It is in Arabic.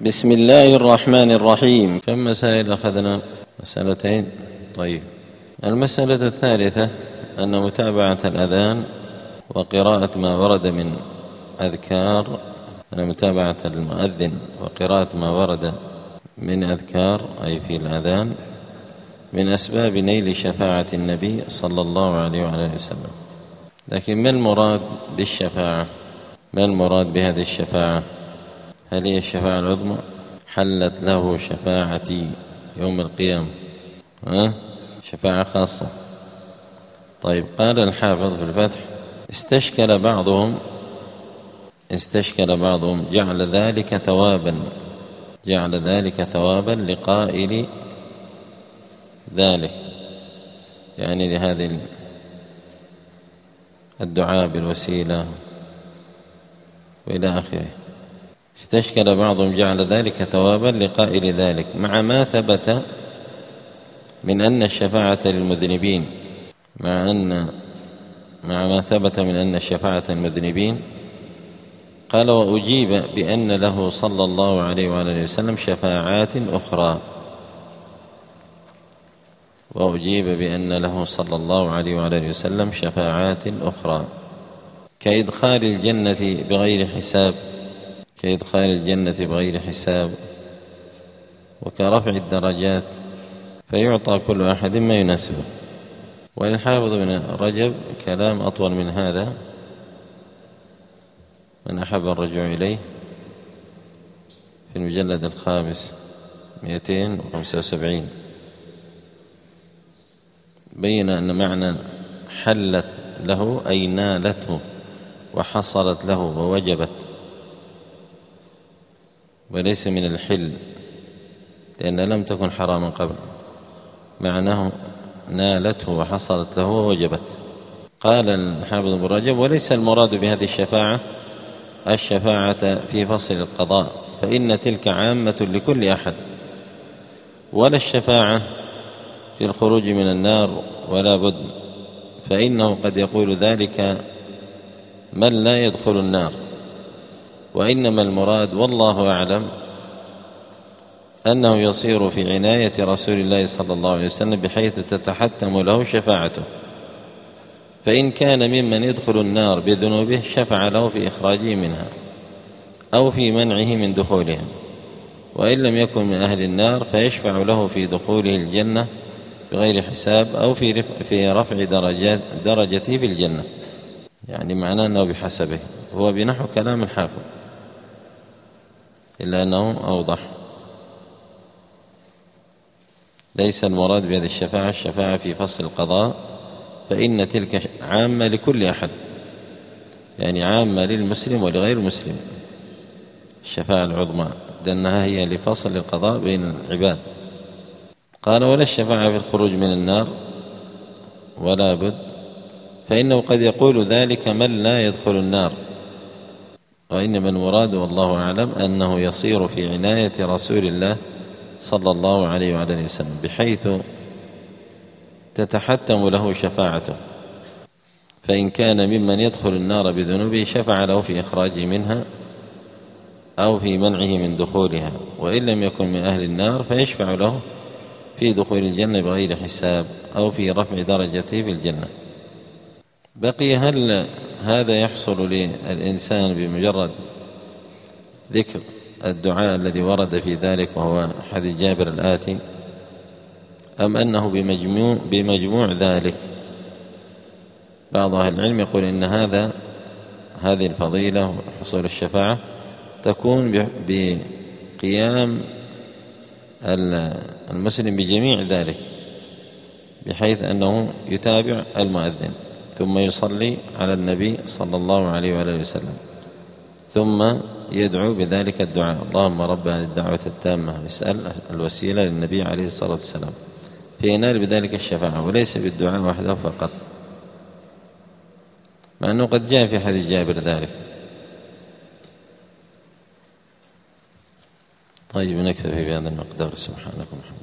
بسم الله الرحمن الرحيم. كم مسائل أخذنا؟ مسألتين. طيب، المسألة الثالثة أن متابعة الأذان وقراءة ما ورد من أذكار، أن متابعة المؤذن وقراءة ما ورد من أذكار أي في الأذان من أسباب نيل شفاعة النبي صلى الله عليه وعلى آله وسلم. لكن ما المراد بالشفاعة؟ ما المراد بهذه الشفاعة؟ هل هي الشفاعة العظمى؟ حلت له شفاعتي يوم القيامة، شفاعة خاصة. طيب، قال الحافظ في الفتح: استشكل بعضهم جعل ذلك ثوابا لقائل ذلك، يعني لهذه الدعاء بالوسيلة وإلى آخره. استشكل بعضهم جعل ذلك ثوابا لقائل ذلك مع ما ثبت من أن الشفاعة للمذنبين، مع ما ثبت من أن الشفاعة للمذنبين. قال: وأجيب بأن له صلى الله عليه وآله وسلم شفاعات أخرى. كإدخال الجنة بغير حساب، وكرفع الدرجات، فيعطى كل أحد ما يناسبه. وللحافظ بن رجب كلام أطول من هذا، من أحب الرجوع إليه في المجلد 275 بين أن معنى حلت له أي نالته وحصلت له ووجبت، وليس من الحل، لأن لم تكن حراما قبل، معناه نالته وحصلت له ووجبت. قال الحافظ بن رجب: وليس المراد بهذه الشفاعة في فصل القضاء، فإن تلك عامة لكل أحد، ولا الشفاعة في الخروج من النار ولا بد، فإنه قد يقول ذلك من لا يدخل النار. وإنما المراد والله أعلم أنه يصير في عناية رسول الله صلى الله عليه وسلم بحيث تتحتم له شفاعته، فإن كان ممن يدخل النار بذنوبه شفع له في إخراجه منها أو في منعه من دخولها، وإن لم يكن من أهل النار فيشفع له في دخوله الجنة بغير حساب أو في رفع درجته في الجنة. يعني معناه أنه بحسبه، هو بنحو كلام الحافظ إلا أنه أوضح. ليس المراد بهذه الشفاعة في فصل القضاء، فإن تلك عامة لكل أحد، يعني عامة للمسلم ولغير المسلم، الشفاعة العظمى، لأنها هي لفصل القضاء بين العباد. قال: ولا الشفاعة في الخروج من النار ولا بد، فإنه قد يقول ذلك من لا يدخل النار. وإنما المراد والله أعلم أنه يصير في عناية رسول الله صلى الله عليه وعلى وسلم بحيث تتحتم له شفاعته، فإن كان ممن يدخل النار بذنوبه شفع له في إخراجه منها أو في منعه من دخولها، وإن لم يكن من أهل النار فيشفع له في دخول الجنة بغير حساب أو في رفع درجته في الجنة. بقي: هل هذا يحصل للإنسان بمجرد ذكر الدعاء الذي ورد في ذلك وهو حديث جابر الآتي، أم أنه بمجموع ذلك؟ بعض أهل العلم يقول إن هذه الفضيلة وحصول الشفاعة تكون بقيام المسلم بجميع ذلك، بحيث أنه يتابع المؤذن ثم يصلي على النبي صلى الله عليه وآله وسلم، ثم يدعو بذلك الدعاء: اللهم رب هذه الدعوة التامة، يسأل الوسيلة للنبي عليه الصلاة والسلام، فينال بذلك الشفاعة، وليس بالدعاء وحده فقط، مع أنه قد جاء في حديث جابر ذلك. طيب، نكتفي بهذا المقدار. سبحانك اللهم